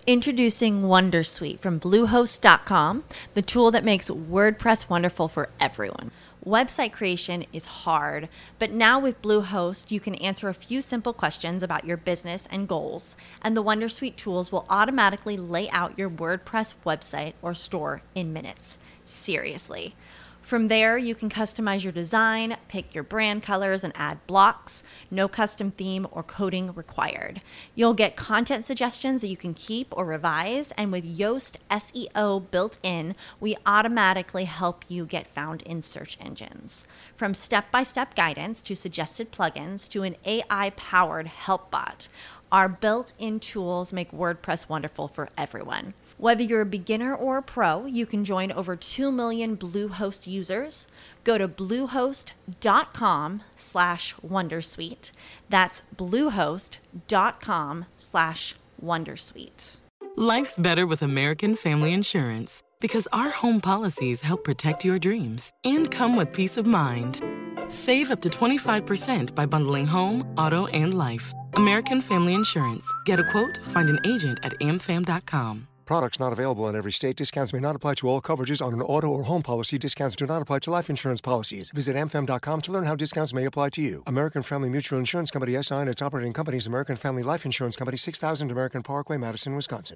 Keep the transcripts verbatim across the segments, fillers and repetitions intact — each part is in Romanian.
Introducing Wondersuite from Bluehost dot com, the tool that makes WordPress wonderful for everyone. Website creation is hard, but now with Bluehost, you can answer a few simple questions about your business and goals, and the Wondersuite tools will automatically lay out your WordPress website or store in minutes. Seriously. From there, you can customize your design, pick your brand colors, and add blocks. No custom theme or coding required. You'll get content suggestions that you can keep or revise, and with Yoast S E O built in, we automatically help you get found in search engines. From step-by-step guidance to suggested plugins to an A I-powered help bot, our built-in tools make WordPress wonderful for everyone. Whether you're a beginner or a pro, you can join over two million Bluehost users. Go to bluehost.com slash wondersuite. That's bluehost.com slash wondersuite. Life's better with American Family Insurance because our home policies help protect your dreams and come with peace of mind. Save up to twenty-five percent by bundling home, auto, and life. American Family Insurance. Get a quote, find an agent at a m fam dot com. Products not available in every state. Discounts may not apply to all coverages on an auto or home policy. Discounts do not apply to life insurance policies. Visit a m fam dot com to learn how discounts may apply to you. American Family Mutual Insurance Company S I and its operating companies, American Family Life Insurance Company, six thousand American Parkway, Madison, Wisconsin.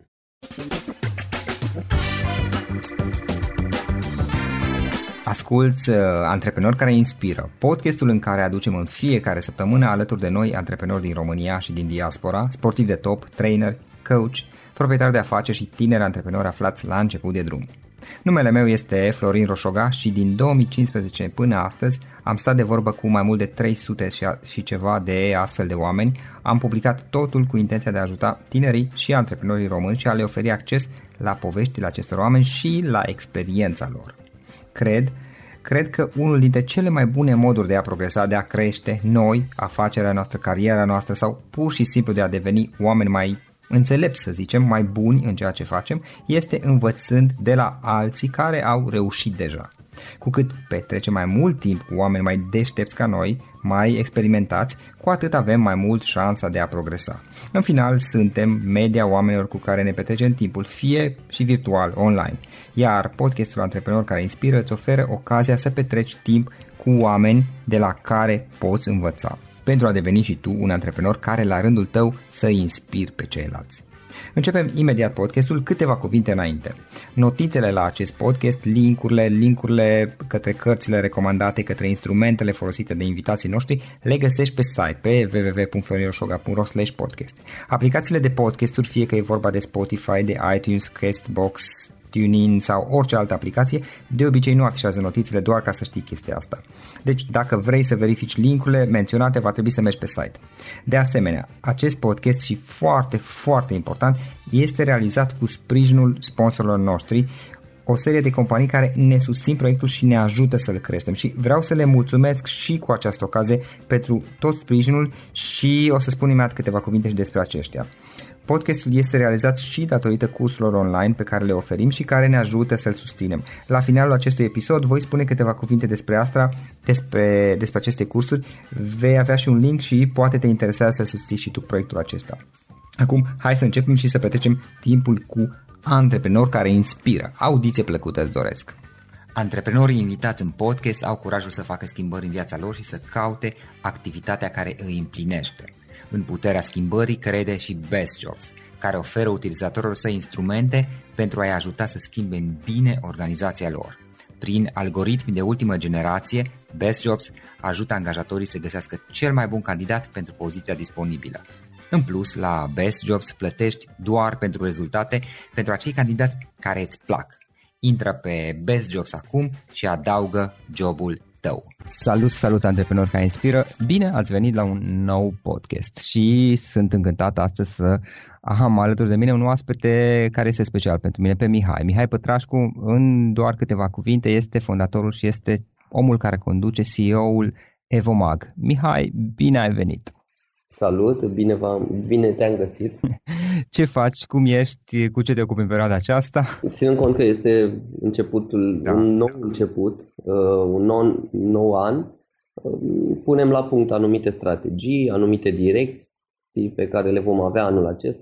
Asculți uh, Antreprenori care inspiră, podcastul în care aducem în fiecare săptămână alături de noi antreprenori din România și din diaspora, sportivi de top, trainer, coach, proprietari de afaceri și tineri antreprenori aflați la început de drum. Numele meu este Florin Roșoga și din două mii cincisprezece până astăzi am stat de vorbă cu mai mult de trei sute și ceva de astfel de oameni. Am publicat totul cu intenția de a ajuta tinerii și antreprenorii români și a le oferi acces la poveștile acestor oameni și la experiența lor. Cred, cred că unul dintre cele mai bune moduri de a progresa, de a crește noi, afacerea noastră, cariera noastră sau pur și simplu de a deveni oameni mai înțelepți, să zicem, mai buni în ceea ce facem, este învățând de la alții care au reușit deja. Cu cât petrecem mai mult timp cu oameni mai deștepți ca noi, mai experimentați, cu atât avem mai mult șansa de a progresa. În final, suntem media oamenilor cu care ne petrecem timpul, fie și virtual, online. Iar podcastul Antreprenori care inspiră îți oferă ocazia să petreci timp cu oameni de la care poți învăța, pentru a deveni și tu un antreprenor care la rândul tău să inspiri pe ceilalți. Începem imediat podcastul, câteva cuvinte înainte. Notițele la acest podcast, linkurile, linkurile către cărțile recomandate, către instrumentele folosite de invitații noștri, le găsești pe site pe w w w punct florin roșoga punct r o slash podcast. Aplicațiile de podcasturi, fie că e vorba de Spotify, de iTunes, Castbox, TuneIn sau orice altă aplicație, de obicei nu afișează notițele, doar ca să știi chestia asta. Deci dacă vrei să verifici linkurile menționate, va trebui să mergi pe site. De asemenea, acest podcast și foarte, foarte important, este realizat cu sprijinul sponsorilor noștri, o serie de companii care ne susțin proiectul și ne ajută să-l creștem și vreau să le mulțumesc și cu această ocazie pentru tot sprijinul și o să spun imediat câteva cuvinte și despre aceștia. Podcastul este realizat și datorită cursurilor online pe care le oferim și care ne ajută să-l susținem. La finalul acestui episod voi spune câteva cuvinte despre asta, despre, despre aceste cursuri, vei avea și un link și poate te interesează să susții și tu proiectul acesta. Acum, hai să începem și să petrecem timpul cu antreprenori care inspiră. Audiție plăcută îți doresc! Antreprenorii invitați în podcast au curajul să facă schimbări în viața lor și să caute activitatea care îi împlinește. În puterea schimbării crede și Best Jobs, care oferă utilizatorilor săi instrumente pentru a-i ajuta să schimbe în bine organizația lor. Prin algoritmi de ultimă generație, Best Jobs ajută angajatorii să găsească cel mai bun candidat pentru poziția disponibilă. În plus, la Best Jobs plătești doar pentru rezultate pentru acei candidați care îți plac. Intră pe Best Jobs acum și adaugă jobul tău. Salut, salut antreprenori care inspiră! Bine ați venit la un nou podcast și sunt încântat astăzi să am alături de mine un oaspete care este special pentru mine, pe Mihai. Mihai Pătrașcu, în doar câteva cuvinte, este fondatorul și este omul care conduce C E O-ul Evomag. Mihai, bine ai venit! Salut, bine, v-am, bine te-am găsit. Ce faci, cum ești, cu ce te ocupi în perioada aceasta? Ținând cont că este începutul, da. un nou început, uh, un nou, nou an, uh, punem la punct anumite strategii, anumite direcții pe care le vom avea anul acesta,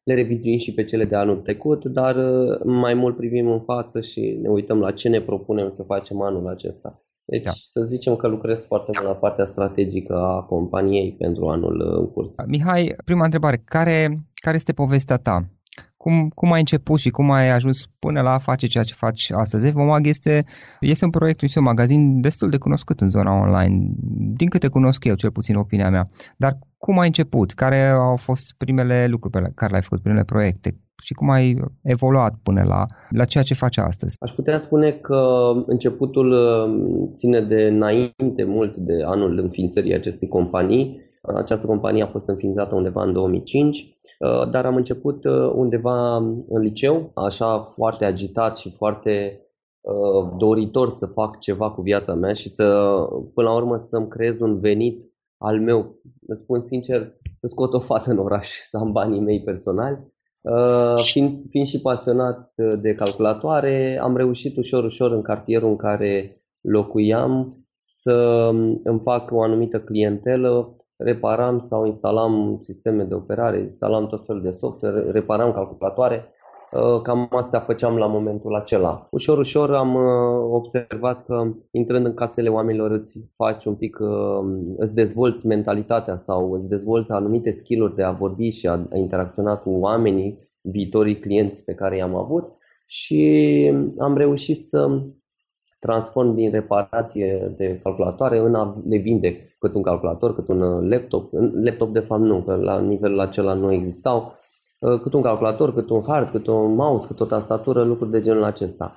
le revizuim și pe cele de anul trecut, dar mai mult privim în față și ne uităm la ce ne propunem să facem anul acesta. Deci, da. Să zicem că lucrez foarte mult la partea strategică a companiei pentru anul în curs. Mihai, prima întrebare, care, care este povestea ta? Cum, cum ai început și cum ai ajuns până la a face ceea ce faci astăzi? Evomag este, este un proiect, este un magazin destul de cunoscut în zona online, din câte cunosc eu, cel puțin opinia mea. Dar cum ai început? Care au fost primele lucruri pe care le-ai făcut, primele proiecte? Și cum ai evoluat până la, la ceea ce faci astăzi? Aș putea spune că începutul ține de înainte mult de anul înființării acestei companii. Această companie a fost înființată undeva în două mii cinci, dar am început undeva în liceu, așa foarte agitat și foarte doritor să fac ceva cu viața mea și să, până la urmă, să-mi creez un venit al meu. Îți spun sincer, să scot o fată în oraș, să am banii mei personali. Fiind, fiind și pasionat de calculatoare, am reușit ușor, ușor în cartierul în care locuiam să îmi fac o anumită clientelă. Reparam sau instalam sisteme de operare, instalam tot felul de software, reparam calculatoare. Cam astea făceam la momentul acela. Ușor, ușor am observat că intrând în casele oamenilor îți faci un pic, îți dezvolți mentalitatea sau îți dezvolți anumite skill-uri de a vorbi și a interacționa cu oamenii, viitorii clienți pe care i-am avut și am reușit să transform din reparație de calculatoare în a le vinde cât un calculator, cât un laptop. Laptop de fapt nu, că la nivelul acela nu existau. Cât un calculator, cât un hard, cât un mouse, cât o tastatură, lucruri de genul acesta.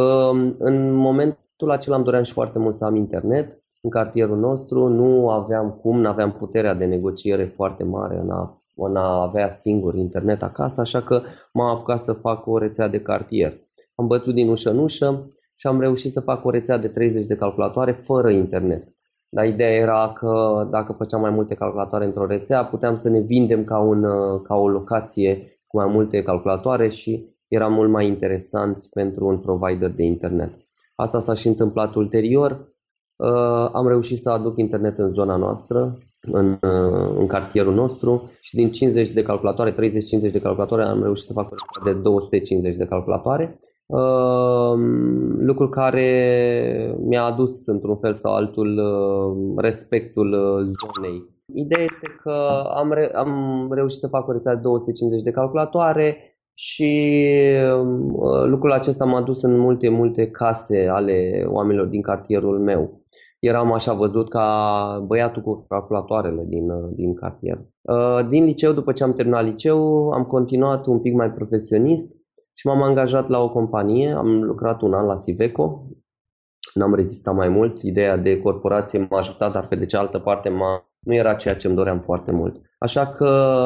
În momentul acela îmi doream și foarte mult să am internet în cartierul nostru. Nu aveam cum, nu aveam puterea de negociere foarte mare în a, în a avea singur internet acasă, așa că m-am apucat să fac o rețea de cartier. Am bătut din ușă în ușă și am reușit să fac o rețea de treizeci de calculatoare fără internet. Dar ideea era că dacă făceam mai multe calculatoare într-o rețea, puteam să ne vindem ca, un, ca o locație cu mai multe calculatoare și era mult mai interesant pentru un provider de internet. Asta s-a și întâmplat ulterior. Am reușit să aduc internet în zona noastră, în, în cartierul nostru și din cincizeci de calculatoare, treizeci cincizeci de calculatoare, am reușit să fac o rețea de două sute cincizeci de calculatoare. Uh, lucru care mi-a adus într-un fel sau altul uh, respectul uh, zonei. Ideea este că am, re- am reușit să fac o rețea de două sute cincizeci de calculatoare și uh, lucrul acesta m-a dus în multe, multe case ale oamenilor din cartierul meu. Eram așa văzut ca băiatul cu calculatoarele din, uh, din cartier. Uh, din liceu, după ce am terminat liceu, am continuat un pic mai profesionist și m-am angajat la o companie, am lucrat un an la Siveco, n-am rezistat mai mult, ideea de corporație m-a ajutat, dar pe de cealaltă parte m-a, nu era ceea ce îmi doream foarte mult. Așa că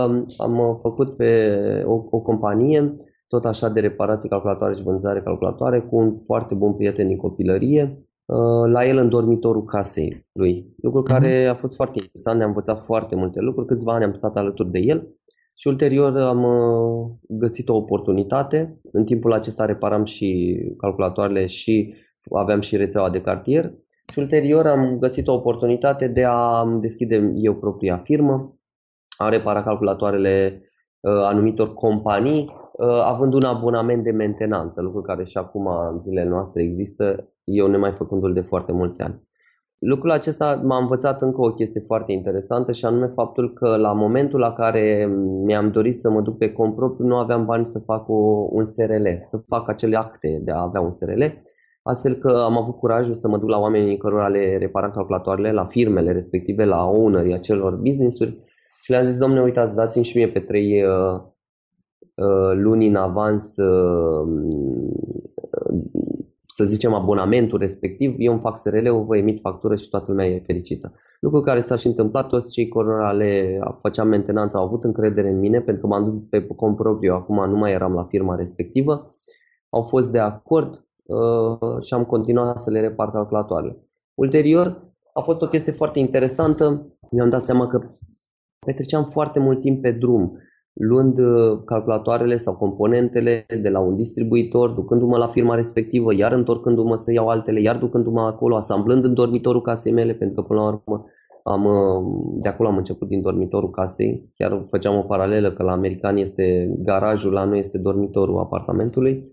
am făcut pe o, o companie, tot așa de reparații calculatoare și vânzare calculatoare, cu un foarte bun prieten din copilărie, la el în dormitorul casei lui. Lucru care a fost foarte interesant, ne-am învățat foarte multe lucruri, câțiva ani am stat alături de el. Și ulterior am găsit o oportunitate. În timpul acesta reparam și calculatoarele și aveam și rețeaua de cartier. Și ulterior am găsit o oportunitate de a deschide eu propria firmă. Am reparat calculatoarele uh, anumitor companii, uh, având un abonament de mentenanță, lucru care și acum în zilele noastre există, eu nemai făcându-l de foarte mulți ani. Lucrul acesta m-a învățat încă o chestie foarte interesantă și anume faptul că la momentul la care mi-am dorit să mă duc pe cont propriu nu aveam bani să fac o, un S R L, să fac acele acte de a avea un S R L, astfel că am avut curajul să mă duc la oamenii cărora le reparam calculatoarele, la firmele respective, la ownerii acelor business-uri și le-am zis, domne, uitați, dați-mi și mie pe trei uh, uh, luni în avans uh, să zicem abonamentul respectiv, eu îmi fac S R L-ul, vă emit factură și toată lumea e fericită. Lucru care s-a și întâmplat, toți cei care le făceam mentenanță au avut încredere în mine pentru că m-am dus pe cont propriu, acum nu mai eram la firma respectivă, au fost de acord uh, și am continuat să le repar calculatoarele. Ulterior a fost o chestie foarte interesantă, mi-am dat seama că petreceam foarte mult timp pe drum, luând calculatoarele sau componentele de la un distribuitor, ducându-mă la firma respectivă, iar întorcându-mă să iau altele, iar ducându-mă acolo, asamblând în dormitorul casei mele, pentru că până la urmă Am, de acolo am început, din dormitorul casei. Chiar făceam o paralelă că la americani este garajul, la noi este dormitorul apartamentului.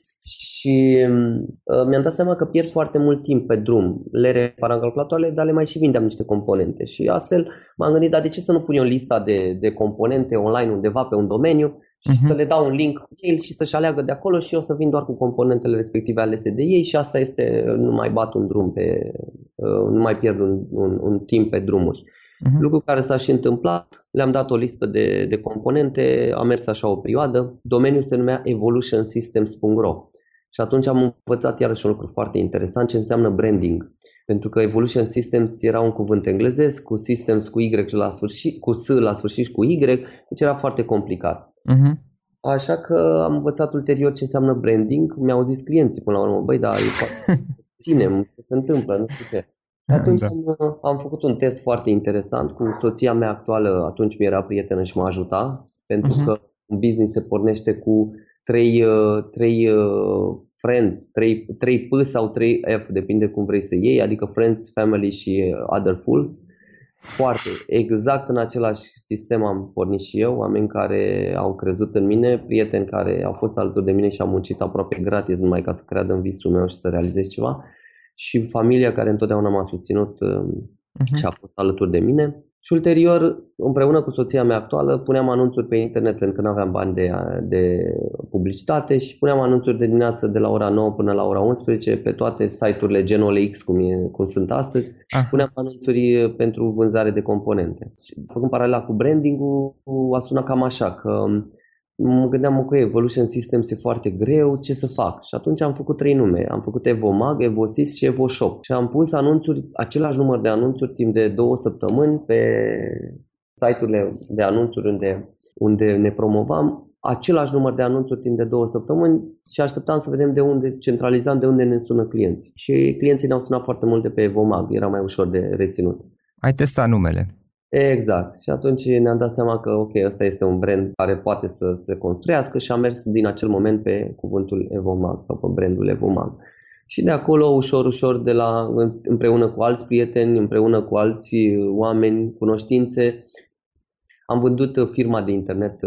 Și uh, mi-am dat seama că pierd foarte mult timp pe drum. Le reparam calculatoarele, dar le mai și vindeam niște componente. Și astfel m-am gândit, dar de ce să nu pun eu lista de, de componente online undeva pe un domeniu și uh-huh. să le dau un link cu el și să-și aleagă de acolo și eu să vin doar cu componentele respective alese de ei și asta este, nu mai bat un drum pe, uh, nu mai pierd un, un, un timp pe drumuri. Uh-huh. Lucru care s-a și întâmplat, le-am dat o listă de, de componente, a mers așa o perioadă, domeniul se numea evolution systems punct ro. Și atunci am învățat iarăși un lucru foarte interesant, ce înseamnă branding. Pentru că Evolution Systems era un cuvânt englezesc, cu Systems cu Y la sfârșit, cu S la sfârșit și cu Y, deci era foarte complicat. Uh-huh. Așa că am învățat ulterior ce înseamnă branding. Mi-au zis clienții până la urmă, băi, da, ținem, ce se întâmplă, nu știu ce. Atunci da. am, am făcut un test foarte interesant cu soția mea actuală, atunci mi era prietenă și mă ajuta, pentru uh-huh. că un business se pornește cu trei, trei friends, trei, trei P sau trei F, depinde cum vrei să iei, adică friends, family și other fools. Foarte, exact în același sistem am pornit și eu, oameni care au crezut în mine, prieteni care au fost alături de mine și am muncit aproape gratis numai ca să creadă în visul meu și să realizez ceva, și familia care întotdeauna m-a susținut uh-huh. și a fost alături de mine. Și ulterior, împreună cu soția mea actuală, puneam anunțuri pe internet pentru că nu aveam bani de, de publicitate și puneam anunțuri de dimineață de la ora nouă până la ora unsprezece pe toate site-urile Gen O L X, cum, e, cum sunt astăzi. Ah. Puneam anunțuri pentru vânzare de componente. Făcând paralela cu branding-ul, a sunat cam așa, că mă gândeam că Evolution Systems e foarte greu, ce să fac? Și atunci am făcut trei nume. Am făcut EvoMag, EvoSys și EvoShop. Și am pus anunțuri, același număr de anunțuri timp de două săptămâni pe site-urile de anunțuri unde, unde ne promovam. Același număr de anunțuri timp de două săptămâni și așteptam să vedem de unde centralizam, de unde ne sună clienții. Și clienții ne-au sunat foarte mult de pe EvoMag, era mai ușor de reținut. Ai testat numele. Exact. Și atunci ne-am dat seama că ok, ăsta este un brand care poate să se construiască și am mers din acel moment pe cuvântul EvoMag sau pe brandul EvoMag. Și de acolo, ușor, ușor, de la, împreună cu alți prieteni, împreună cu alți oameni, cunoștințe, am vândut firma de internet,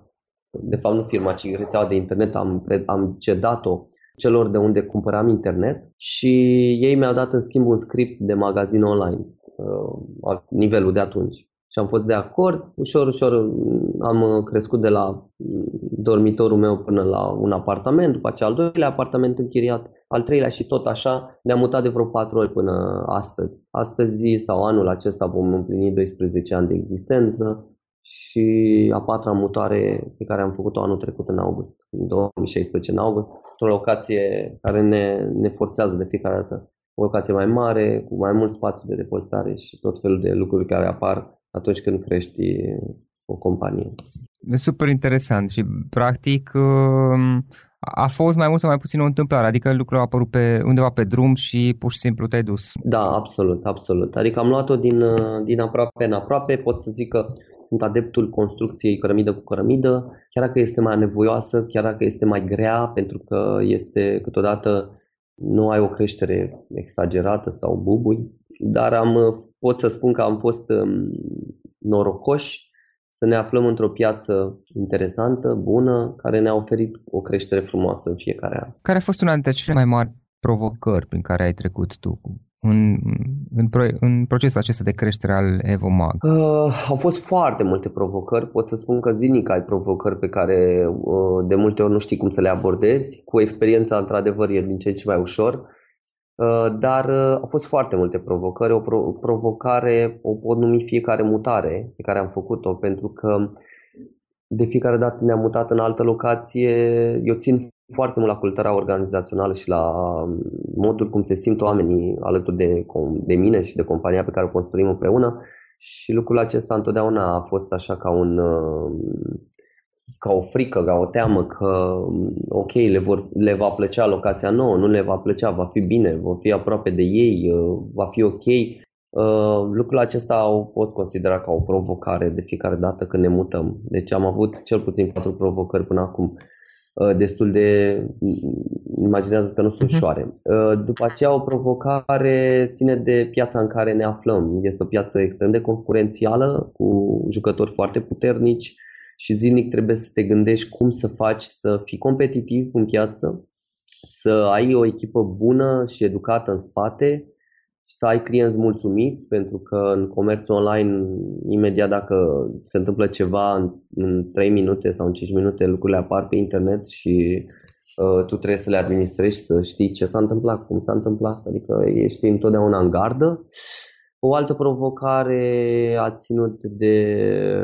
de fapt nu firma, ci rețeaua de internet, am, am cedat-o celor de unde cumpăram internet și ei mi-au dat în schimb un script de magazin online. Nivelul de atunci. Și am fost de acord, ușor, ușor am crescut de la dormitorul meu până la un apartament, după aceea al doilea apartament închiriat, al treilea și tot așa, ne-am mutat de vreo patru ori până astăzi. Astăzi sau anul acesta vom împlini doisprezece ani de existență și a patra mutare pe care am făcut-o anul trecut în august, în două mii șaisprezece în august, într-o locație care ne, ne forțează de fiecare dată. O locație mai mare, cu mai mult spațiu de depozitare și tot felul de lucruri care apar atunci când crești o companie. E super interesant și practic a fost mai mult sau mai puțin o întâmplare, adică lucrul a apărut pe, undeva pe drum și pur și simplu te-ai dus. Da, absolut, absolut. Adică am luat-o din, din aproape în aproape, pot să zic că sunt adeptul construcției cărămidă cu cărămidă, chiar dacă este mai nevoioasă, chiar dacă este mai grea, pentru că este câteodată nu ai o creștere exagerată sau bubui, dar am, pot să spun că am fost norocoși să ne aflăm într-o piață interesantă, bună, care ne-a oferit o creștere frumoasă în fiecare an. Care a fost una dintre cele mai mari provocări prin care ai trecut tu în, în, pro, în procesul acesta de creștere al EvoMag? Uh, au fost foarte multe provocări. Pot să spun că zilnic ai provocări pe care uh, de multe ori nu știi cum să le abordezi. Cu experiența, într-adevăr, e din ce în ce mai ușor. Uh, dar uh, au fost foarte multe provocări. O pro- provocare o pot numi fiecare mutare pe care am făcut-o, pentru că de fiecare dată ne-am mutat în altă locație. Eu țin foarte mult la cultura organizațională și la modul cum se simt oamenii alături de, de mine și de compania pe care o construim împreună. Și lucrul acesta întotdeauna a fost așa ca un ca o frică, ca o teamă că ok, le, vor, le va plăcea locația nouă, nu le va plăcea, va fi bine, va fi aproape de ei, va fi ok. Uh, lucrul acesta o pot considera ca o provocare de fiecare dată când ne mutăm. Deci am avut cel puțin patru provocări până acum. destul de, imaginează că nu sunt ușoare. După aceea o provocare ține de piața în care ne aflăm. Este o piață extrem de concurențială, cu jucători foarte puternici și zilnic trebuie să te gândești cum să faci să fii competitiv în piață, să ai o echipă bună și educată în spate și să ai clienți mulțumiți, pentru că în comerțul online, imediat dacă se întâmplă ceva în, în trei minute sau în cinci minute, lucrurile apar pe internet și uh, tu trebuie să le administrezi și să știi ce s-a întâmplat, cum s-a întâmplat, adică ești întotdeauna în gardă. O altă provocare a ținut de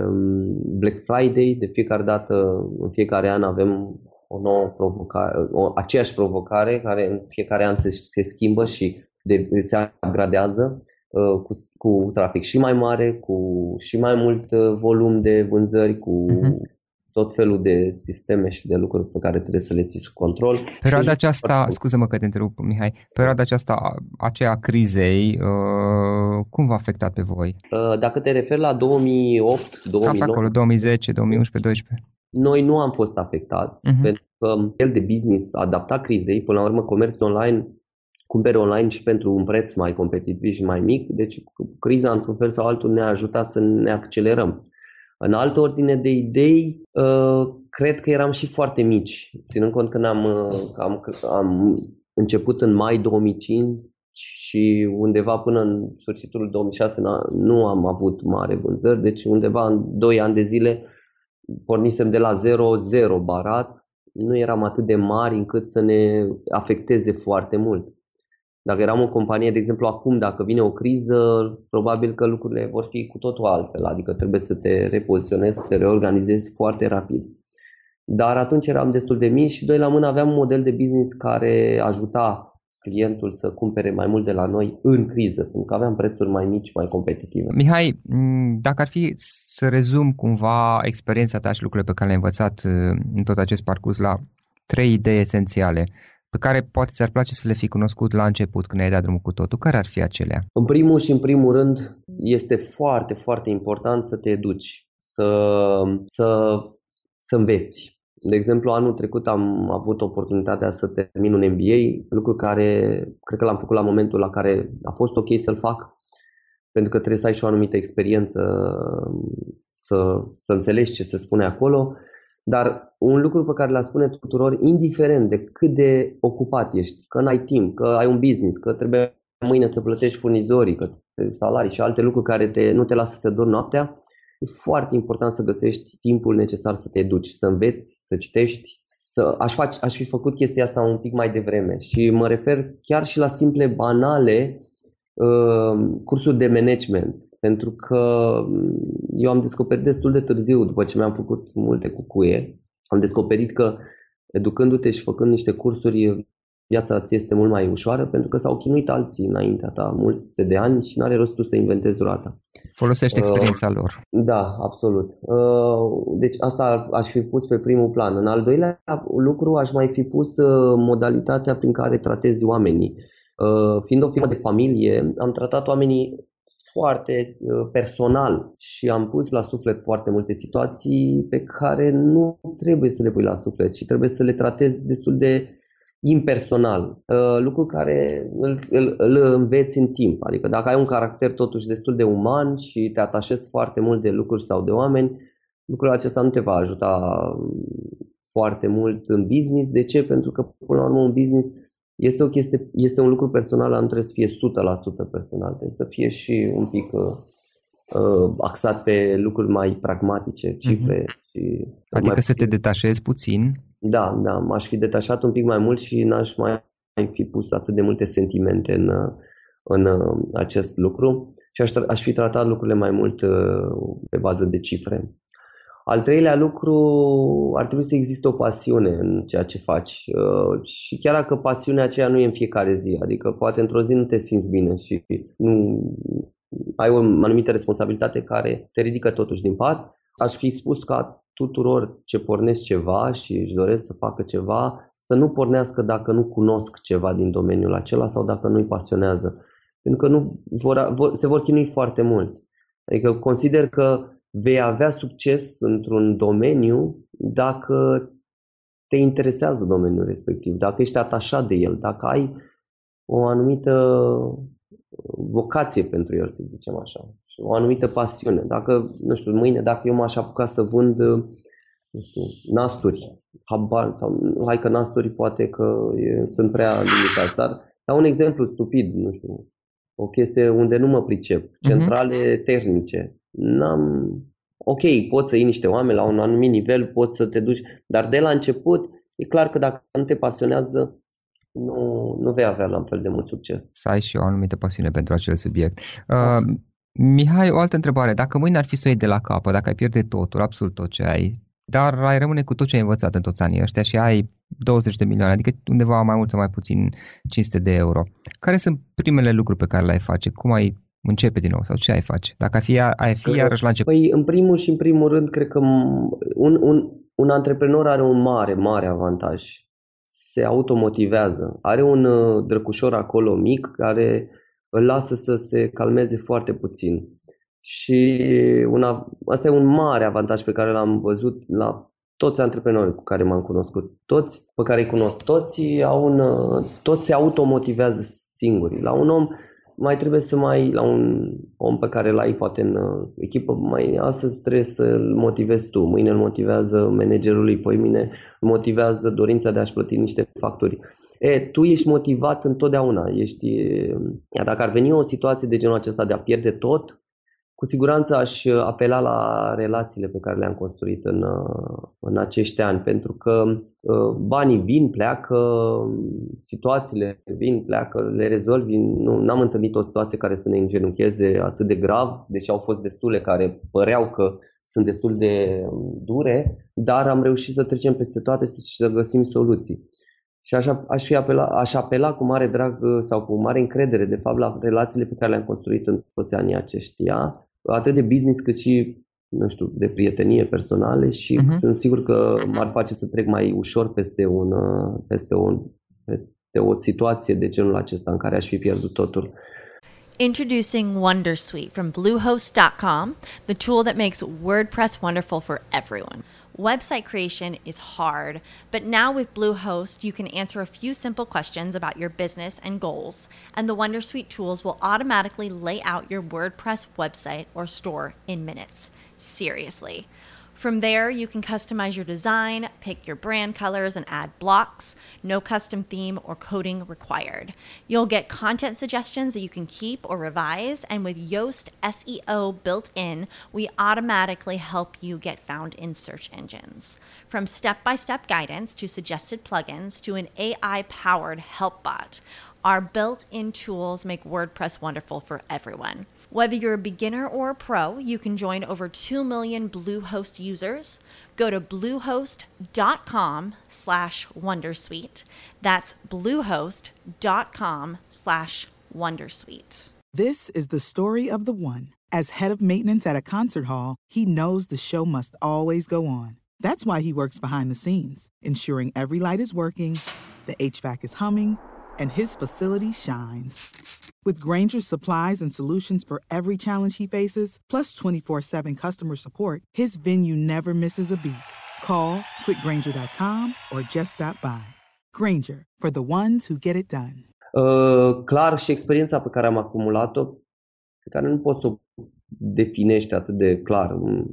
Black Friday. De fiecare dată, în fiecare an avem o nouă provocare, o, aceeași provocare care în fiecare an se, se schimbă și de, se upgradează uh, cu, cu trafic și mai mare, cu și mai mult uh, volum de vânzări, cu uh-huh. tot felul de sisteme și de lucruri pe care trebuie să le ții sub control. Perioada aceasta, scuză-mă că te întrerup, Mihai, perioada aceasta, aceea crizei, uh, cum v-a afectat pe voi? Uh, dacă te referi la două mii opt, două mii nouă, Cam pe acolo, două mii zece, două mii unsprezece, doisprezece. Noi nu am fost afectați, uh-huh. pentru că el de business a adaptat crizei. Până la urmă, comerțul online, cumperi online și pentru un preț mai competitiv și mai mic. Deci criza, într-un fel sau altul, ne-a ajutat să ne accelerăm. În altă ordine de idei, cred că eram și foarte mici. Ținând cont că am, am, am început în mai două mii cinci și undeva până în sfârșitul două mii șase nu am avut mare vânzări. Deci undeva în doi ani de zile pornisem de la zero zero barat, nu eram atât de mari încât să ne afecteze foarte mult. Dacă eram o companie, de exemplu, acum, dacă vine o criză, probabil că lucrurile vor fi cu totul altfel, adică trebuie să te repoziționezi, să te reorganizezi foarte rapid. Dar atunci eram destul de mici și doi la mână aveam un model de business care ajuta clientul să cumpere mai mult de la noi în criză, pentru că aveam prețuri mai mici, mai competitive. Mihai, dacă ar fi să rezum cumva experiența ta și lucrurile pe care le-ai învățat în tot acest parcurs la trei idei esențiale, pe care poate ți-ar place să le fi cunoscut la început, când ai dat drumul cu totul, care ar fi acelea? În primul și în primul rând, este foarte, foarte important să te educi, să, să, să înveți. De exemplu, anul trecut am avut oportunitatea să termin un M B A, lucru care cred că l-am făcut la momentul la care a fost ok să-l fac, pentru că trebuie să ai și o anumită experiență să, să înțelegi ce se spune acolo. Dar un lucru pe care l-aș spune tuturor, indiferent de cât de ocupat ești, că n-ai timp, că ai un business, că trebuie mâine să plătești furnizorii, că salarii și alte lucruri care te, nu te lasă să dormi noaptea, e foarte important să găsești timpul necesar să te educi, să înveți, să citești. Să, aș, face, aș fi făcut chestia asta un pic mai devreme și mă refer chiar și la simple, banale uh, cursuri de management. Pentru că eu am descoperit destul de târziu, după ce mi-am făcut multe cucuie, am descoperit că educându-te și făcând niște cursuri, viața ți este mult mai ușoară, pentru că s-au chinuit alții înaintea ta multe de ani și n-are rost tu să inventezi roata. Folosește experiența uh, lor. Da, absolut. Uh, deci asta aș fi pus pe primul plan. În al doilea lucru aș mai fi pus uh, modalitatea prin care tratezi oamenii. Uh, fiind o firmă de familie, am tratat oamenii foarte personal și am pus la suflet foarte multe situații pe care nu trebuie să le pui la suflet și trebuie să le tratezi destul de impersonal, lucru care îl, îl, îl înveți în timp. Adică dacă ai un caracter totuși destul de uman și te atașezi foarte mult de lucruri sau de oameni, lucrul acesta nu te va ajuta foarte mult în business. De ce? Pentru că până la urmă un business Este, o chestie, este un lucru personal, dar nu trebuie să fie o sută la sută personal, trebuie să fie și un pic uh, axat pe lucruri mai pragmatice, cifre. Mm-hmm. Și adică mai să te detașezi puțin? Da, da, m-aș fi detașat un pic mai mult și n-aș mai fi pus atât de multe sentimente în, în acest lucru și aș, aș fi tratat lucrurile mai mult uh, pe bază de cifre. Al treilea lucru, ar trebui să existe o pasiune în ceea ce faci uh, și chiar dacă pasiunea aceea nu e în fiecare zi, adică poate într-o zi nu te simți bine și nu ai o anumită responsabilitate care te ridică totuși din pat, aș fi spus ca tuturor ce pornesc ceva și își doresc să facă ceva, să nu pornească dacă nu cunosc ceva din domeniul acela sau dacă nu-i pasionează, pentru că nu vor, vor, se vor chinui foarte mult. Adică consider că vei avea succes într-un domeniu dacă te interesează domeniul respectiv, dacă ești atașat de el, dacă ai o anumită vocație pentru el, să zicem așa, și o anumită pasiune. Dacă, nu știu, mâine, dacă eu m-aș apuca să vând, nu știu, nasturi, habar, sau hai că nasturi poate că e, sunt prea limitați, dar dau un exemplu stupid, nu știu, o chestie unde nu mă pricep, centrale uh-huh. termice. N-am... Ok, poți să iei niște oameni la un anumit nivel, poți să te duci, dar de la început e clar că dacă nu te pasionează, nu, nu vei avea la fel de mult succes. Să ai și o anumită pasiune pentru acel subiect. Uh, Mihai, o altă întrebare. Dacă mâine ar fi să o iei de la capăt, dacă ai pierde totul, absolut tot ce ai, dar ai rămâne cu tot ce ai învățat în toți anii ăștia și ai douăzeci de milioane, adică undeva mai mult sau mai puțin cinci sute de euro, care sunt primele lucruri pe care le-ai face? Cum ai începe din nou sau ce ai face? Dacă ai fi, ai fi iarăși la început. Păi, în primul și în primul rând, cred că un, un, un antreprenor are un mare, mare avantaj. Se automotivează. Are un uh, drăcușor acolo mic care îl lasă să se calmeze foarte puțin. Și una, asta e un mare avantaj pe care l-am văzut la toți antreprenorii cu care m-am cunoscut. Toți, pe care îi cunosc, toți, au un, uh, toți se automotivează singuri. La un om mai trebuie să mai, la un om pe care l-ai poate în uh, echipă, mai astăzi trebuie să-l motivezi tu, mâine îl motivează managerul lui, păi mâine îl motivează dorința de a-și plăti niște facturi. E, tu ești motivat întotdeauna, ești, iar dacă ar veni o situație de genul acesta de a pierde tot, cu siguranță aș apela la relațiile pe care le-am construit în, în acești ani, pentru că banii vin, pleacă, situațiile vin, pleacă, le rezolvi. Nu am întâlnit o situație care să ne îngenuncheze atât de grav, deși au fost destule care păreau că sunt destul de dure, dar am reușit să trecem peste toate și să găsim soluții. Și așa, aș, fi apela, aș apela cu mare drag sau cu mare încredere, de fapt, la relațiile pe care le-am construit în toți anii aceștia, atât de business cât și, nu știu, de prietenie personale și uh-huh. sunt sigur că m-ar face să trec mai ușor peste, un, peste, un, peste o situație de genul acesta în care aș fi pierdut totul. Introducing Wondersuite from Bluehost dot com, the tool that makes WordPress wonderful for everyone. Website creation is hard, but now with Bluehost, you can answer a few simple questions about your business and goals, and the Wondersuite tools will automatically lay out your WordPress website or store in minutes. Seriously. From there, you can customize your design, pick your brand colors, and add blocks. No custom theme or coding required. You'll get content suggestions that you can keep or revise, and with Yoast S E O built in, we automatically help you get found in search engines. From step-by-step guidance to suggested plugins to an A I-powered help bot, our built-in tools make WordPress wonderful for everyone. Whether you're a beginner or a pro, you can join over two million Bluehost users. Go to bluehost.com slash wondersuite. That's bluehost.com slash wondersuite. This is the story of the one. As head of maintenance at a concert hall, he knows the show must always go on. That's why he works behind the scenes, ensuring every light is working, the H V A C is humming, and his facility shines. With Grainger's supplies and solutions for every challenge he faces, plus twenty-four seven customer support, his venue never misses a beat. Call quick grainger dot com or just stop by. Grainger, for the ones who get it done. Uh, clar, și experiența pe care am acumulat-o, pe care nu poți să o definești atât de clar.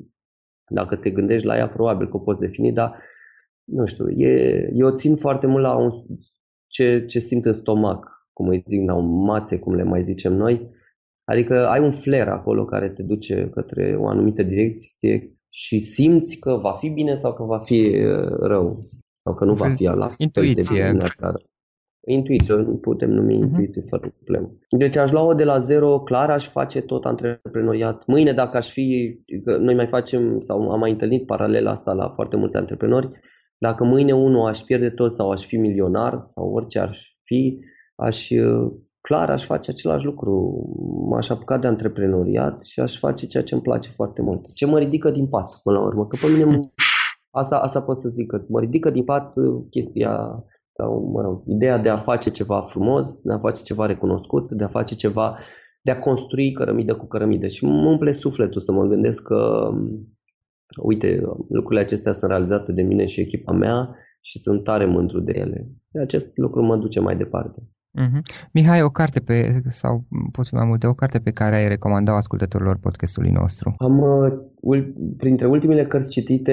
Dacă te gândești la ea, probabil că o poți defini, dar nu știu, e, eu țin foarte mult la un, ce, ce simt în stomac, cum îi zic, la un mațe, cum le mai zicem noi. Adică ai un flair acolo care te duce către o anumită direcție și simți că va fi bine sau că va fi rău. Sau că nu va fi la intuiție. Intuiție, nu putem numi uh-huh. intuiție fără problemă. Deci aș lua-o de la zero, clar, aș face tot antreprenoriat. Mâine, dacă aș fi, că noi mai facem, sau am mai întâlnit paralel asta la foarte mulți antreprenori, dacă mâine unul aș pierde tot sau aș fi milionar sau orice ar fi, aș, clar, aș face același lucru. M-aș apuca de antreprenoriat și aș face ceea ce îmi place foarte mult. Ce mă ridică din pat, până la urmă. Că pe mine, asta, asta pot să zic, că mă ridică din pat chestia, sau, mă rog, ideea de a face ceva frumos, de a face ceva recunoscut, de a face ceva, de a construi cărămidă cu cărămidă. Și mă umple sufletul să mă gândesc că, uite, lucrurile acestea sunt realizate de mine și echipa mea și sunt tare mândru de ele. Acest lucru mă duce mai departe. Uh-huh. Mihai, o carte pe, sau pot fi mai multe, o carte pe care ai recomanda ascultătorilor podcastului nostru? Am, uh, printre ultimele cărți citite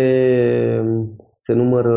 se numără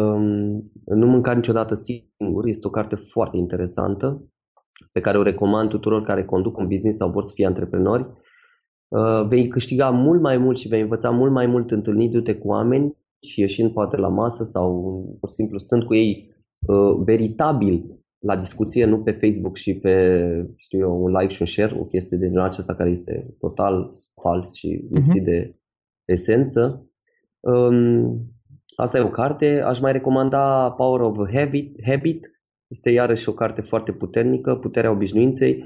Nu mânca niciodată singur. Este o carte foarte interesantă pe care o recomand tuturor care conduc un business sau vor să fie antreprenori. Uh, vei câștiga mult mai mult și vei învăța mult mai mult întâlnindu-te cu oameni și ieșind poate la masă sau pur și simplu stând cu ei uh, veritabil la discuție, nu pe Facebook și pe, știu eu, un like și un share, o chestie de genul acesta care este total fals și lipsit uh-huh. de esență. Um, asta e o carte. Aș mai recomanda Power of Habit. Habit. Este iarăși o carte foarte puternică, Puterea obișnuinței.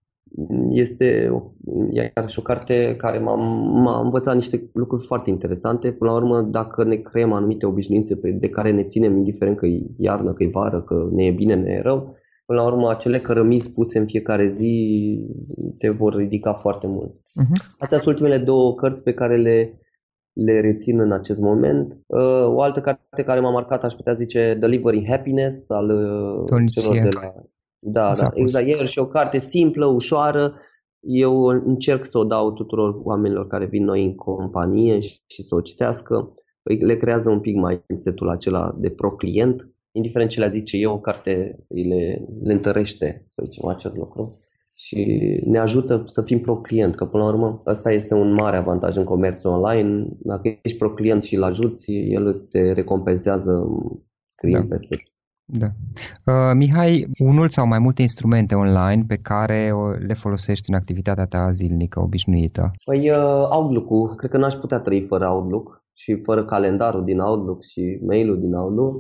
Este iarăși o carte care m-a, m-a învățat niște lucruri foarte interesante. Până la urmă, dacă ne creăm anumite obișnuințe de care ne ținem, indiferent că e iarnă, că e vară, că ne e bine, ne e rău, până la urmă acele cărămizi puse în fiecare zi te vor ridica foarte mult. Uh-huh. Astea sunt ultimele două cărți pe care le, le rețin în acest moment. O altă carte care m-a marcat, aș putea zice, Delivering Happiness, al Tony celor de la... Da, da, exact. E și o carte simplă, ușoară. Eu încerc să o dau tuturor oamenilor care vin noi în companie și, și să o citească. Le creează un pic mindset-ul acela de pro-client. Indiferent ce le zice eu, o carte le, le întărește, să zicem, acest lucru. Și ne ajută să fim pro-client, că până la urmă ăsta este un mare avantaj în comerțul online. Dacă ești pro-client și îl ajuți, el te recompensează scriind da. Peste. Da. Uh, Mihai, unul sau mai multe instrumente online pe care le folosești în activitatea ta zilnică, obișnuită? Păi uh, Outlook-ul, cred că n-aș putea trăi fără Outlook și fără calendarul din Outlook și mail-ul din Outlook.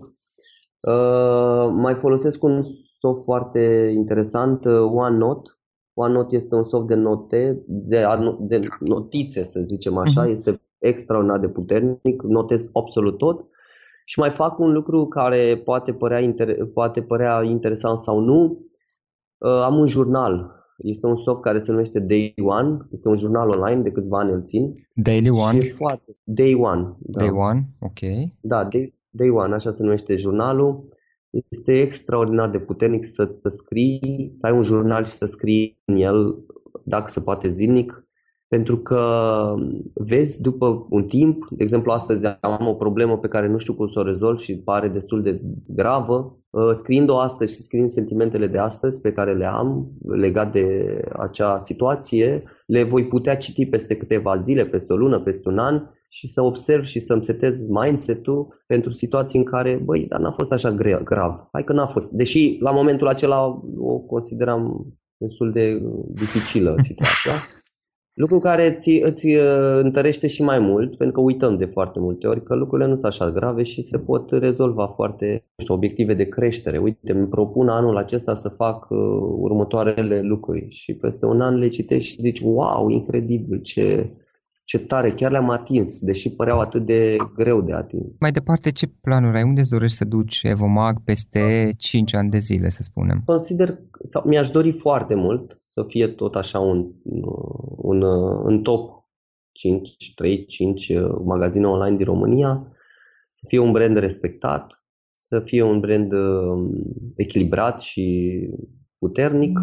Uh, mai folosesc un soft foarte interesant, uh, OneNote. OneNote este un soft de note, de, de notițe, să zicem așa, uh-huh. Este extraordinar de puternic, notez absolut tot. Și mai fac un lucru care poate părea, inter- poate părea interesant sau nu. Uh, am un jurnal. Este un soft care se numește Day One. Este un jurnal online, de câțiva ani îl țin. Daily One? Și foarte... Day One. Da. Day One, ok. Da, Day, Day One, așa se numește jurnalul. Este extraordinar de puternic să, să scrii, să ai un jurnal și să scrii în el, dacă se poate zilnic. Pentru că vezi după un timp, de exemplu astăzi am o problemă pe care nu știu cum să o rezolv și pare destul de gravă, scriind-o astăzi și scriind sentimentele de astăzi pe care le am legat de acea situație, le voi putea citi peste câteva zile, peste o lună, peste un an și să observ și să-mi setez mindset-ul pentru situații în care, băi, dar n-a fost așa grav, hai că n-a fost, deși la momentul acela o consideram destul de dificilă situația. Lucru care îți, îți întărește și mai mult, pentru că uităm de foarte multe ori că lucrurile nu sunt așa grave și se pot rezolva foarte, nu știu, obiective de creștere. Uite, îmi propun anul acesta să fac uh, următoarele lucruri și peste un an le citești și zici, wow, incredibil, ce, ce tare, chiar le-am atins, deși păreau atât de greu de atins. Mai departe, ce planuri ai? Unde îți dorești să duci Evomag peste cinci ani de zile, să spunem? Consider, sau mi-aș dori foarte mult să fie tot așa un, un, un top cinci, trei, cinci magazine online din România, să fie un brand respectat, să fie un brand echilibrat și puternic.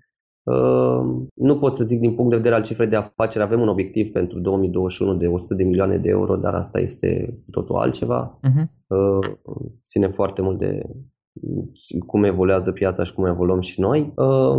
Uh, nu pot să zic din punct de vedere al cifrei de afaceri, avem un obiectiv pentru două mii douăzeci și unu de o sută de milioane de euro, dar asta este totul altceva. Uh-huh. Uh, ține foarte mult de cum evoluează piața și cum evoluăm și noi.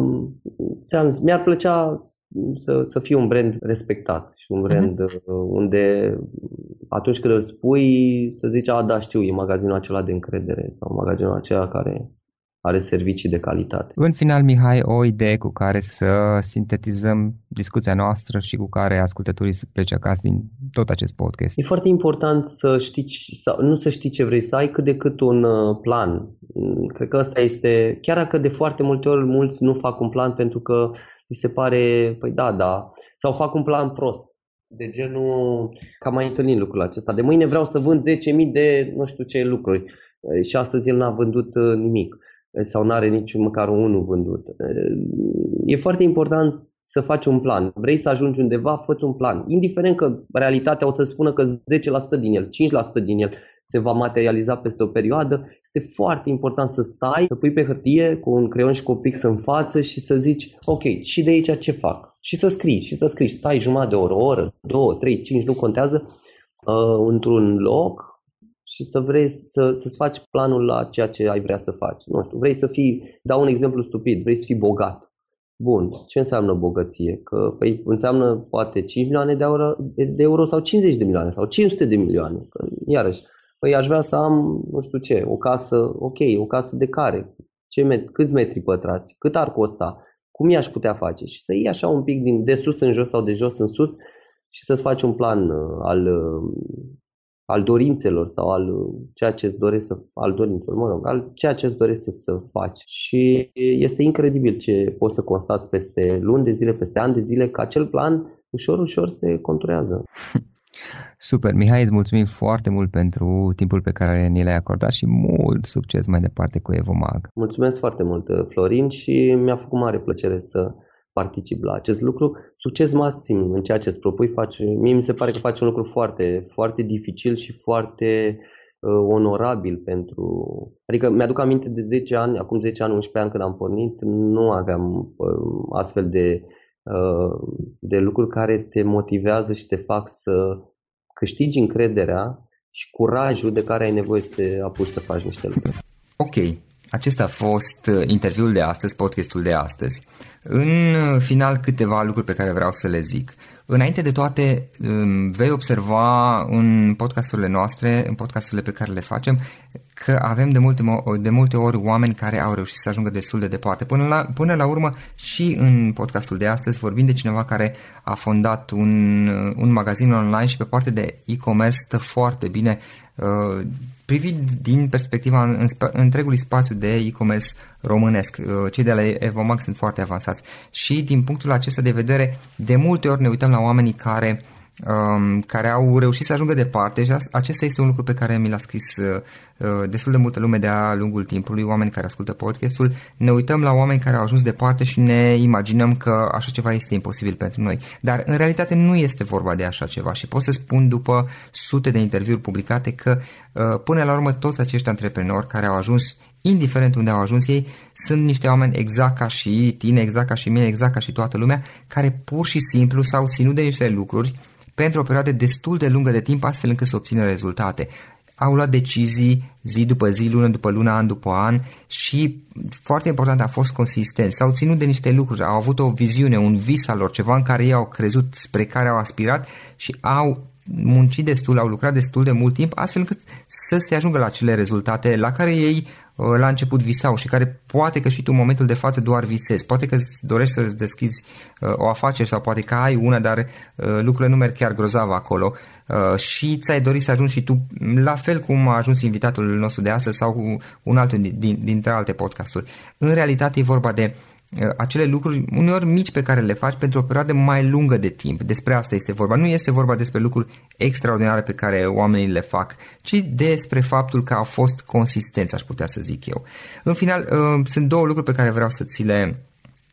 Uh, mi-ar plăcea să, să fie un brand respectat și un brand uh-huh. unde atunci când îl spui să zici, a, da, știu, e magazinul acela de încredere sau magazinul acela care are servicii de calitate. În final, Mihai, o idee cu care să sintetizăm discuția noastră și cu care ascultătorii să plece acasă din tot acest podcast. E foarte important să știi, sau nu să știi ce vrei să ai, cât de cât un plan. Cred că ăsta este, chiar dacă de foarte multe ori mulți nu fac un plan pentru că îi se pare, păi da, da, sau fac un plan prost. De genul, că am mai întâlnit lucrul acesta. De mâine vreau să vând zece mii de nu știu ce lucruri și astăzi el n-a vândut nimic. Sau nu are nici măcar unul vândut. E foarte important să faci un plan. Vrei să ajungi undeva, fă-ți un plan. Indiferent că realitatea o să spună că zece la sută din el, cinci la sută din el se va materializa peste o perioadă, este foarte important să stai, să pui pe hârtie cu un creion și cu o pix în față și să zici, ok, și de aici ce fac? Și să scrii, și să scrii, stai jumătate de oră, o oră, două, trei, cinci, nu contează, uh, într-un loc și să vrei să, să-ți faci planul la ceea ce ai vrea să faci. Nu știu, vrei să fii, dau un exemplu stupid, vrei să fii bogat. Bun, ce înseamnă bogăție? Că păi, înseamnă poate cinci milioane de euro, de euro sau cincizeci de milioane sau cinci sute de milioane. Că, iarăși, păi aș vrea să am, nu știu ce, o casă, ok, o casă de care? Ce met- câți metri pătrați? Cât ar costa? Cum i-aș putea face? Și să iei așa un pic din de sus în jos sau de jos în sus și să-ți faci un plan al, al dorințelor sau al ceea ce îți dorești să, al dorințelor, mă rog, al ceea ce îți dorești să, să faci. Și este incredibil ce poți să constați peste luni de zile, peste ani de zile, că acel plan ușor, ușor se conturează. Super, Mihai, îți mulțumim foarte mult pentru timpul pe care ni l-ai acordat și mult succes mai departe cu Evomag. Mulțumesc foarte mult, Florin, și mi-a făcut mare plăcere să particip la acest lucru. Succes maxim în ceea ce îți propui. Faci, mie mi se pare că faci un lucru foarte, foarte dificil și foarte uh, onorabil pentru... Adică mi-aduc aminte de zece ani, acum zece ani, unsprezece ani când am pornit, nu aveam uh, astfel de, uh, de lucruri care te motivează și te fac să câștigi încrederea și curajul de care ai nevoie să te apuci să faci niște lucruri. Ok. Acesta a fost interviul de astăzi, podcastul de astăzi. În final, câteva lucruri pe care vreau să le zic. Înainte de toate, vei observa în podcasturile noastre, în podcasturile pe care le facem, că avem de multe, de multe ori oameni care au reușit să ajungă destul de departe. Până la, până la urmă, și în podcastul de astăzi vorbim de cineva care a fondat un, un magazin online și pe partea de e-commerce stă foarte bine, uh, privind din perspectiva în, în, întregului spațiu de e-commerce românesc. Cei de la Evomag sunt foarte avansați și din punctul acesta de vedere, de multe ori ne uităm la oamenii care, um, care au reușit să ajungă departe și acesta este un lucru pe care mi l-a scris uh, destul de multă lume de-a lungul timpului, oameni care ascultă podcastul. Ne uităm la oameni care au ajuns departe și ne imaginăm că așa ceva este imposibil pentru noi. Dar în realitate nu este vorba de așa ceva și pot să spun după sute de interviuri publicate că uh, până la urmă toți acești antreprenori care au ajuns, indiferent unde au ajuns ei, sunt niște oameni exact ca și tine, exact ca și mine, exact ca și toată lumea, care pur și simplu s-au ținut de niște lucruri pentru o perioadă destul de lungă de timp, astfel încât să obțină rezultate. Au luat decizii zi după zi, lună după lună, an după an și, foarte important, a fost consistent. S-au ținut de niște lucruri, au avut o viziune, un vis al lor, ceva în care ei au crezut, spre care au aspirat și au muncit destul, au lucrat destul de mult timp, astfel încât să se ajungă la acele rezultate la care ei la început visau și care poate că și tu în momentul de față doar visezi. Poate că îți dorești să deschizi o afacere sau poate că ai una, dar lucrurile nu merg chiar grozav acolo și ți-ai dorit să ajungi și tu la fel cum a ajuns invitatul nostru de astăzi sau un altul din, dintre alte podcasturi. În realitate e vorba de acele lucruri uneori mici pe care le faci pentru o perioadă mai lungă de timp. Despre asta este vorba. Nu este vorba despre lucruri extraordinare pe care oamenii le fac, ci despre faptul că au fost consistenți, aș putea să zic eu. În final, sunt două lucruri pe care vreau să ți le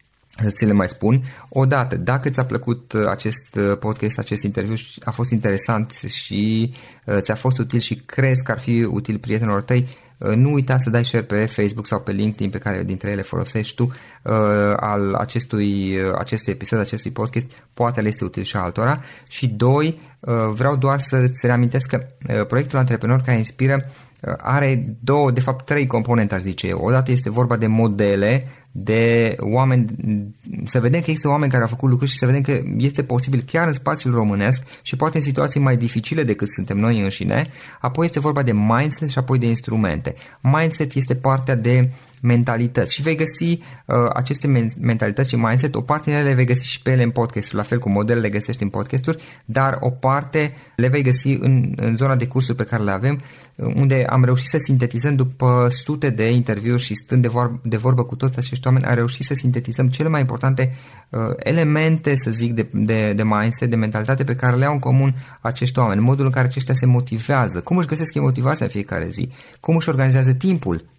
să ți le mai spun. Odată, dacă ți-a plăcut acest podcast, acest interviu, a fost interesant și ți-a fost util și crezi că ar fi util prietenilor tăi, nu uita să dai share pe Facebook sau pe LinkedIn, pe care dintre ele folosești tu, al acestui, acestui episod, acestui podcast, poate le este util și altora. Și doi, vreau doar să îți reamintesc că proiectul Antreprenori care inspiră are două, de fapt trei componente, aș zice eu. Odată este vorba de modele, de oameni, să vedem că există oameni care au făcut lucruri și să vedem că este posibil chiar în spațiul românesc și poate în situații mai dificile decât suntem noi înșine. Apoi este vorba de mindset și apoi de instrumente. Mindset este partea de mentalități și vei găsi uh, aceste mentalități și mindset, o parte din ele le vei găsi și pe ele în podcasturi, la fel cum modele le găsești în podcasturi, dar o parte le vei găsi în, în zona de cursuri pe care le avem, unde am reușit să sintetizăm după sute de interviuri și stând de, vor, de vorbă cu toți acești oameni, am reușit să sintetizăm cele mai importante uh, elemente, să zic, de, de, de mindset, de mentalitate pe care le au în comun acești oameni, modul în care aceștia se motivează, cum își găsesc ei motivația în fiecare zi, cum își organizează timpul,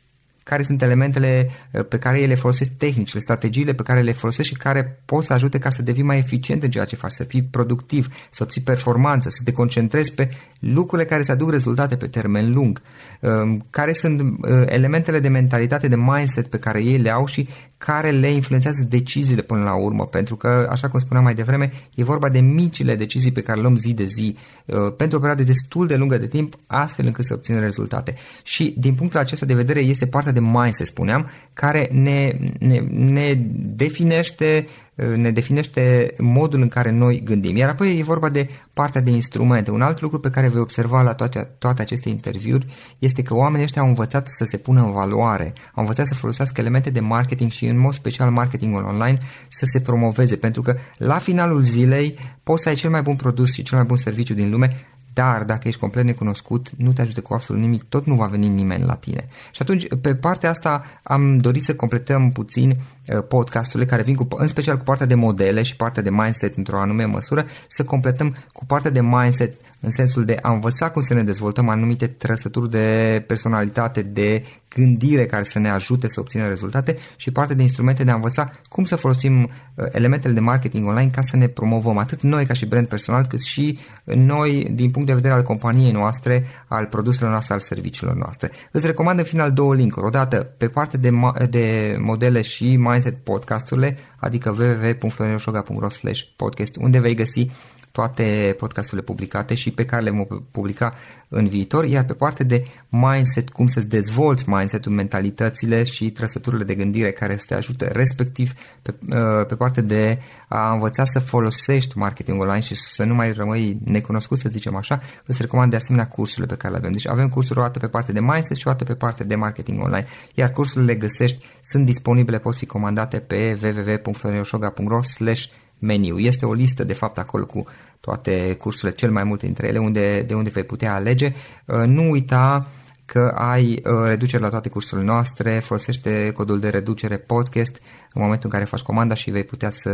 care sunt elementele pe care ele folosesc, tehnicile, strategiile pe care le folosesc și care pot să ajute ca să devii mai eficient în ceea ce faci, să fii productiv, să obții performanță, să te concentrezi pe lucrurile care îți aduc rezultate pe termen lung, care sunt elementele de mentalitate, de mindset pe care ei le au și care le influențează deciziile până la urmă, pentru că, așa cum spuneam mai devreme, e vorba de micile decizii pe care le luăm zi de zi, pentru o perioadă destul de lungă de timp, astfel încât să obținem rezultate. Și din punctul acesta de vedere este partea de mindset, spuneam, care ne, ne, ne definește ne definește modul în care noi gândim. Iar apoi e vorba de partea de instrumente. Un alt lucru pe care vei observa la toate, toate aceste interviuri este că oamenii ăștia au învățat să se pună în valoare, au învățat să folosească elemente de marketing și în mod special marketingul online să se promoveze, pentru că la finalul zilei poți să ai cel mai bun produs și cel mai bun serviciu din lume, dar dacă ești complet necunoscut, nu te ajută cu absolut nimic, tot nu va veni nimeni la tine. Și atunci, pe partea asta, am dorit să completăm puțin podcasturile care vin cu, în special cu partea de modele și partea de mindset într-o anume măsură, să completăm cu partea de mindset în sensul de a învăța cum să ne dezvoltăm anumite trăsături de personalitate, de gândire care să ne ajute să obținem rezultate și partea de instrumente de a învăța cum să folosim elementele de marketing online ca să ne promovăm atât noi ca și brand personal, cât și noi din punct de vedere al companiei noastre, al produselor noastre, al serviciilor noastre. Îți recomand în final două linkuri. Odată pe partea de, de modele și mindset podcasturile, adică w w w punct florinoshoga punct r o slash podcast, unde vei găsi toate podcasturile publicate și pe care le vom publica în viitor, iar pe partea de mindset, cum să-ți dezvolți mindset-ul, mentalitățile și trăsăturile de gândire care să te ajute, respectiv pe, pe partea de a învăța să folosești marketingul online și să nu mai rămâi necunoscut, să zicem așa, îți recomand de asemenea cursurile pe care le avem. Deci avem cursuri o dată pe partea de mindset și o dată pe partea de marketing online, iar cursurile le găsești, sunt disponibile, pot fi comandate pe w w w punct florinoshoga punct r o slash meniu. Este o listă de fapt acolo cu toate cursurile, cel mai multe dintre ele, unde, de unde vei putea alege. Nu uita că ai reducere la toate cursurile noastre, folosește codul de reducere podcast în momentul în care faci comanda și vei putea să,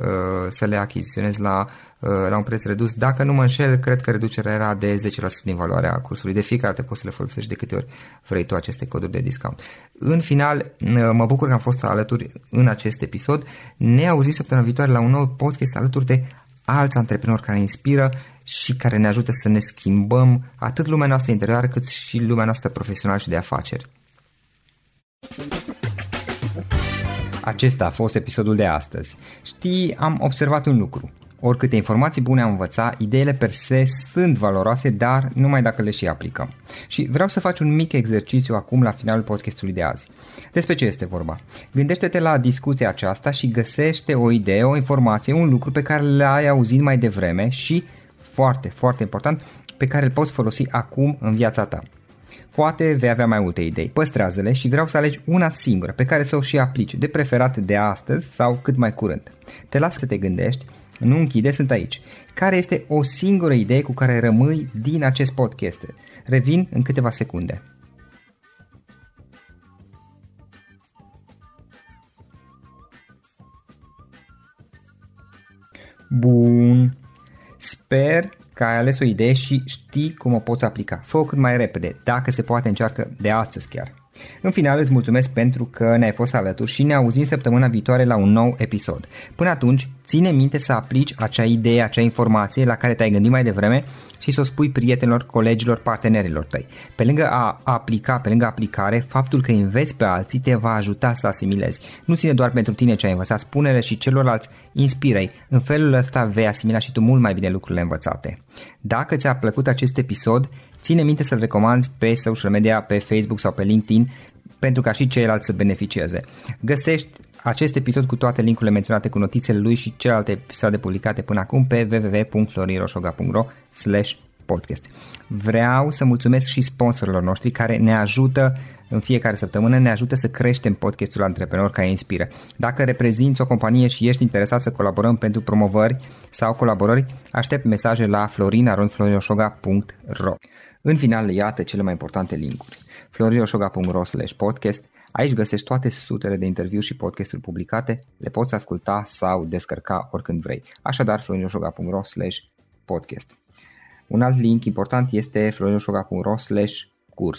să le achiziționezi la, la un preț redus. Dacă nu mă înșel, cred că reducerea era de zece la sută din valoarea cursului. De fiecare dată poți să le folosești de câte ori vrei tu aceste coduri de discount. În final, mă bucur că am fost alături în acest episod. Ne auzim săptămâna viitoare la un nou podcast alături de alți antreprenori care inspiră și care ne ajută să ne schimbăm atât lumea noastră interioară cât și lumea noastră profesională și de afaceri. Acesta a fost episodul de astăzi. Știi, am observat un lucru. Oricâte informații bune am învățat, ideile per se sunt valoroase, dar numai dacă le și aplicăm. Și vreau să faci un mic exercițiu acum la finalul podcastului de azi. Despre ce este vorba? Gândește-te la discuția aceasta și găsește o idee, o informație, un lucru pe care l-ai auzit mai devreme și, foarte, foarte important, pe care îl poți folosi acum în viața ta. Poate vei avea mai multe idei, păstrează-le și vreau să alegi una singură pe care să o și aplici, de preferat de astăzi sau cât mai curând. Te las să te gândești, nu închide, sunt aici. Care este o singură idee cu care rămâi din acest podcast? Revin în câteva secunde. Bun. Sper că ai ales o idee și știi cum o poți aplica. Fă-o cât mai repede, dacă se poate încearcă de astăzi chiar. În final îți mulțumesc pentru că ne-ai fost alături și ne auzim săptămâna viitoare la un nou episod. Până atunci, ține minte să aplici acea idee, acea informație la care te-ai gândit mai devreme și să o spui prietenilor, colegilor, partenerilor tăi. Pe lângă a aplica, pe lângă aplicare, faptul că înveți pe alții te va ajuta să asimilezi. Nu ține doar pentru tine ce ai învățat, spune-le și celorlalți, inspiră-i. În felul ăsta vei asimila și tu mult mai bine lucrurile învățate. Dacă ți-a plăcut acest episod, ține minte să-l recomanzi pe social media, pe Facebook sau pe LinkedIn, pentru ca și ceilalți să beneficieze. Găsești acest episod cu toate linkurile menționate cu notițele lui și celelalte episoade publicate până acum pe w w w punct florinoshoga punct r o slash podcast. Vreau să mulțumesc și sponsorilor noștri care ne ajută în fiecare săptămână, ne ajută să creștem podcastul Antreprenori care inspiră. Dacă reprezinți o companie și ești interesat să colaborăm pentru promovări sau colaborări, aștept mesaje la florin arond florinoshoga punct r o. În final, iată cele mai importante linkuri. florinoshoga punct r o slash podcast. Aici găsești toate sutele de interviuri și podcasturi publicate, le poți asculta sau descărca oricând vrei. Așadar, florinoshoga punct r o slash podcast. Un alt link important este florinoshoga punct r o slash curs.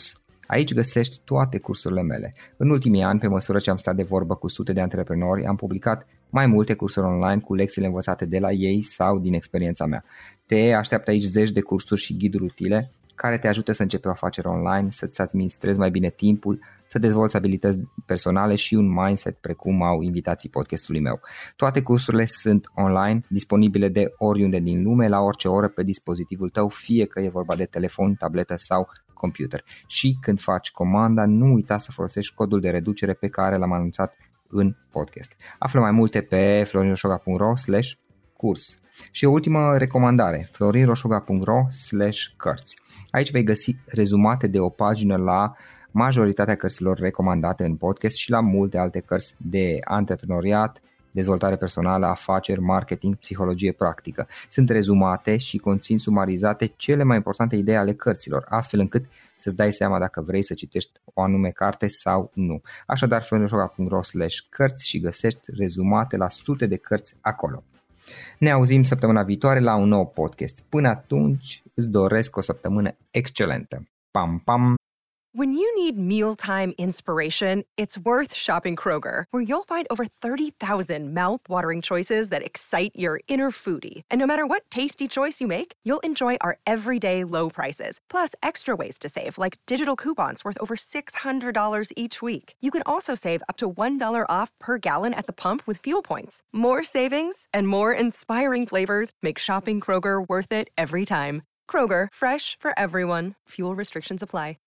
Aici găsești toate cursurile mele. În ultimii ani, pe măsură ce am stat de vorbă cu sute de antreprenori, am publicat mai multe cursuri online cu lecțiile învățate de la ei sau din experiența mea. Te așteaptă aici zeci de cursuri și ghiduri utile care te ajută să începi o afacere online, să-ți administrezi mai bine timpul, să dezvolți abilități personale și un mindset precum au invitații podcastului meu. Toate cursurile sunt online, disponibile de oriunde din lume, la orice oră pe dispozitivul tău, fie că e vorba de telefon, tabletă sau computer. Și când faci comanda, nu uita să folosești codul de reducere pe care l-am anunțat în podcast. Află mai multe pe florinroșoga punct ro slash curs. Și o ultimă recomandare, florinroșoga punct ro slash cărți. Aici vei găsi rezumate de o pagină la majoritatea cărților recomandate în podcast și la multe alte cărți de antreprenoriat, dezvoltare personală, afaceri, marketing, psihologie practică. Sunt rezumate și conțin sumarizate cele mai importante idei ale cărților, astfel încât să-ți dai seama dacă vrei să citești o anume carte sau nu. Așadar, florinroșoga punct ro slash cărți și găsești rezumate la sute de cărți acolo. Ne auzim săptămâna viitoare la un nou podcast. Până atunci, îți doresc o săptămână excelentă. Pam, pam! When you need mealtime inspiration, it's worth shopping Kroger, where you'll find over thirty thousand mouth-watering choices that excite your inner foodie. And no matter what tasty choice you make, you'll enjoy our everyday low prices, plus extra ways to save, like digital coupons worth over six hundred dollars each week. You can also save up to one dollar off per gallon at the pump with fuel points. More savings and more inspiring flavors make shopping Kroger worth it every time. Kroger, fresh for everyone. Fuel restrictions apply.